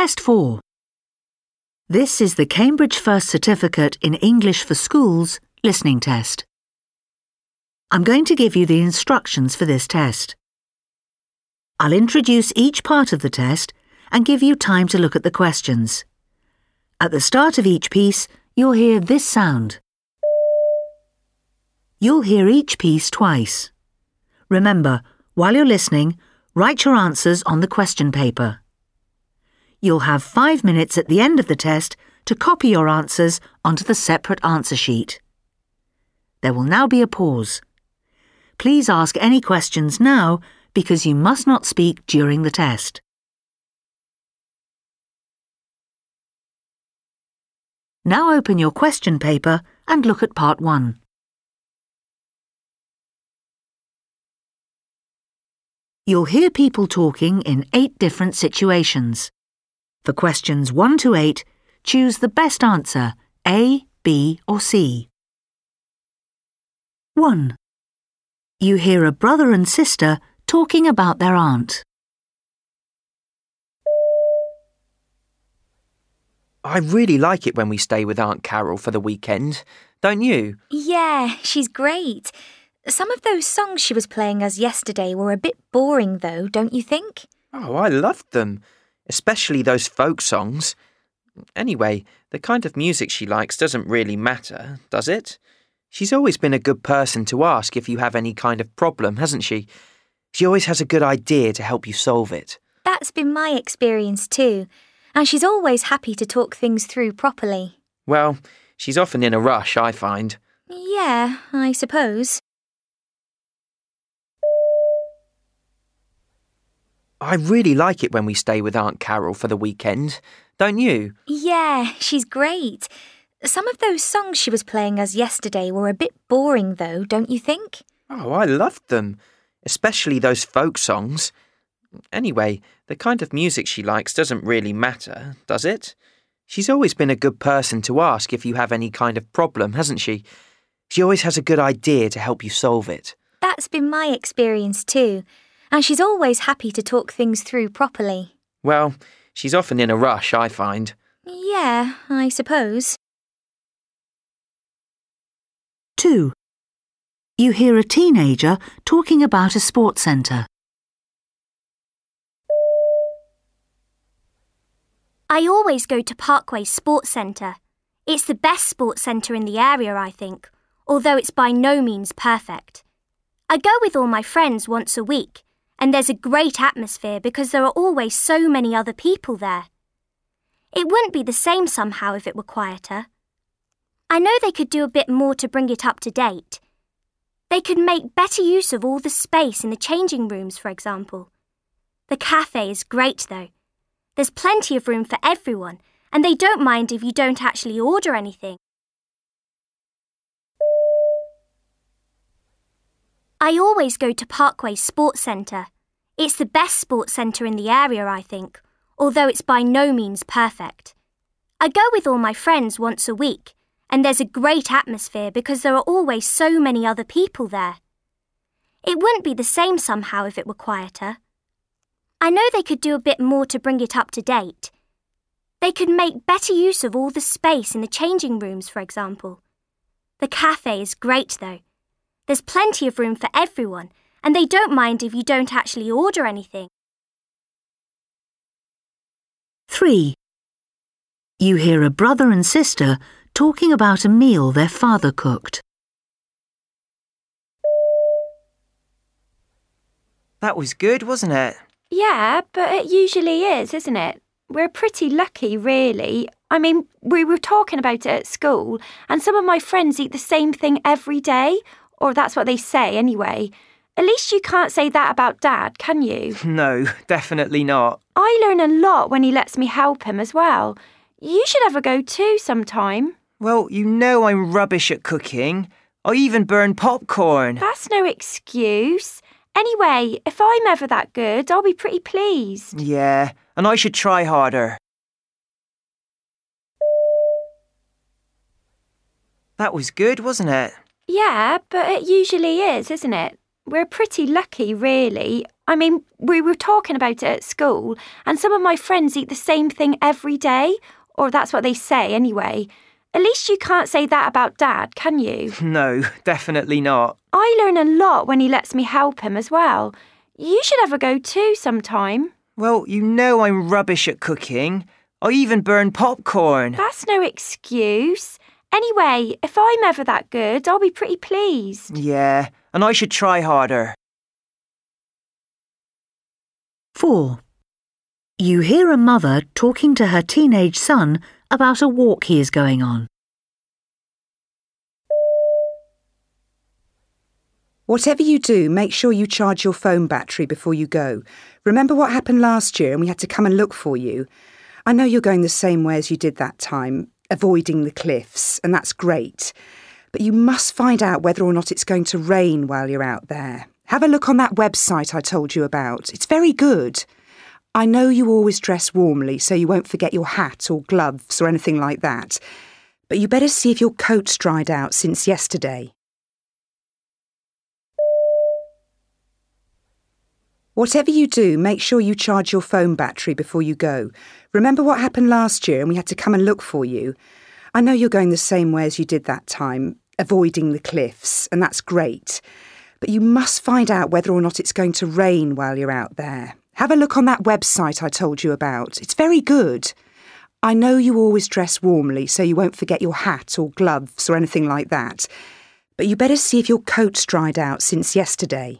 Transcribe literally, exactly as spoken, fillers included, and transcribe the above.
Test four. This is the Cambridge First Certificate in English for Schools listening test. I'm going to give you the instructions for this test. I'll introduce each part of the test and give you time to look at the questions. At the start of each piece, you'll hear this sound. You'll hear each piece twice. Remember, while you're listening, write your answers on the question paper. You'll have five minutes at the end of the test to copy your answers onto the separate answer sheet. There will now be a pause. Please ask any questions now because you must not speak during the test. Now open your question paper and look at part one. You'll hear people talking in eight different situations. For questions one to eight, choose the best answer, A, B or C. one. You hear a brother and sister talking about their aunt. I really like it when we stay with Aunt Carol for the weekend, don't you? Yeah, she's great. Some of those songs she was playing us yesterday were a bit boring though, don't you think? Oh, I loved them, especially those folk songs. Anyway, the kind of music she likes doesn't really matter, does it? She's always been a good person to ask if you have any kind of problem, hasn't she? She always has a good idea to help you solve it. That's been my experience too. And she's always happy to talk things through properly. Well, she's often in a rush, I find. Yeah, I suppose. I really like it when we stay with Aunt Carol for the weekend, don't you? Yeah, she's great. Some of those songs she was playing us yesterday were a bit boring though, don't you think? Oh, I loved them, especially those folk songs. Anyway, the kind of music she likes doesn't really matter, does it? She's always been a good person to ask if you have any kind of problem, hasn't she? She always has a good idea to help you solve it. That's been my experience too. And she's always happy to talk things through properly. Well, she's often in a rush, I find. Yeah, I suppose. two. You hear a teenager talking about a sports centre. I always go to Parkway Sports Centre. It's the best sports centre in the area, I think, although it's by no means perfect. I go with all my friends once a week, and there's a great atmosphere because there are always so many other people there. It wouldn't be the same somehow if it were quieter. I know they could do a bit more to bring it up to date. They could make better use of all the space in the changing rooms, for example. The cafe is great, though. There's plenty of room for everyone, and they don't mind if you don't actually order anything. I always go to Parkway Sports Centre. It's the best sports centre in the area, I think, although it's by no means perfect. I go with all my friends once a week, and there's a great atmosphere because there are always so many other people there. It wouldn't be the same somehow if it were quieter. I know they could do a bit more to bring it up to date. They could make better use of all the space in the changing rooms, for example. The cafe is great, though. There's plenty of room for everyone, and they don't mind if you don't actually order anything. three. You hear a brother and sister talking about a meal their father cooked. That was good, wasn't it? Yeah, but it usually is, isn't it? We're pretty lucky, really. I mean, we were talking about it at school, and some of my friends eat the same thing every day, or that's what they say anyway. At least you can't say that about Dad, can you? No, definitely not. I learn a lot when he lets me help him as well. You should have a go too sometime. Well, you know I'm rubbish at cooking. I even burn popcorn. That's no excuse. Anyway, if I'm ever that good, I'll be pretty pleased. Yeah, and I should try harder. That was good, wasn't it? Yeah, but it usually is, isn't it? We're pretty lucky, really. I mean, we were talking about it at school, and some of my friends eat the same thing every day, or that's what they say anyway. At least you can't say that about Dad, can you? No, definitely not. I learn a lot when he lets me help him as well. You should have a go too sometime. Well, you know I'm rubbish at cooking. I even burn popcorn. That's no excuse. Anyway, if I'm ever that good, I'll be pretty pleased. Yeah, and I should try harder. four. You hear a mother talking to her teenage son about a walk he is going on. Whatever you do, make sure you charge your phone battery before you go. Remember what happened last year and we had to come and look for you? I know you're going the same way as you did that time, avoiding the cliffs, and that's great. But you must find out whether or not it's going to rain while you're out there. Have a look on that website I told you about. It's very good. I know you always dress warmly, so you won't forget your hat or gloves or anything like that. But you better see if your coat's dried out since yesterday. Whatever you do, make sure you charge your phone battery before you go. Remember what happened last year and we had to come and look for you? I know you're going the same way as you did that time, avoiding the cliffs, and that's great. But you must find out whether or not it's going to rain while you're out there. Have a look on that website I told you about. It's very good. I know you always dress warmly, so you won't forget your hat or gloves or anything like that. But you better see if your coat's dried out since yesterday.